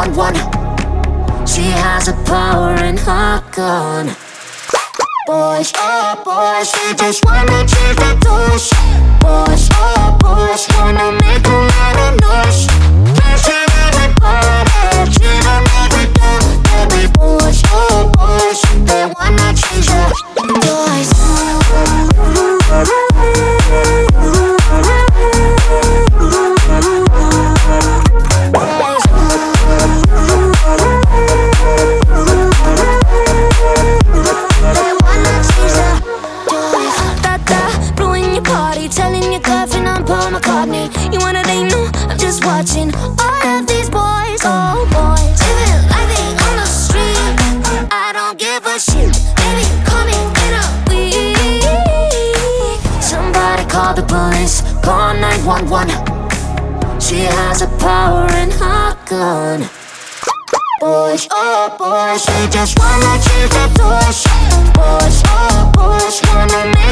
911. She has a power in her gun. Boys, oh boys, they just wanna change the doors. Boys, oh boys, wanna make a lot of noise. Dancing everybody, cheating every day. Baby boys, oh boys, they wanna change the doors. Telling your girlfriend I'm Paul McCartney. You wanna they know I'm just watching all of these boys, oh boys, living life on the street. I don't give a shit. Baby, call me in a week. Somebody call the police, call 911. She has a power in her gun. Boys, oh boys, they just wanna change the doors. Boys, oh boys, wanna make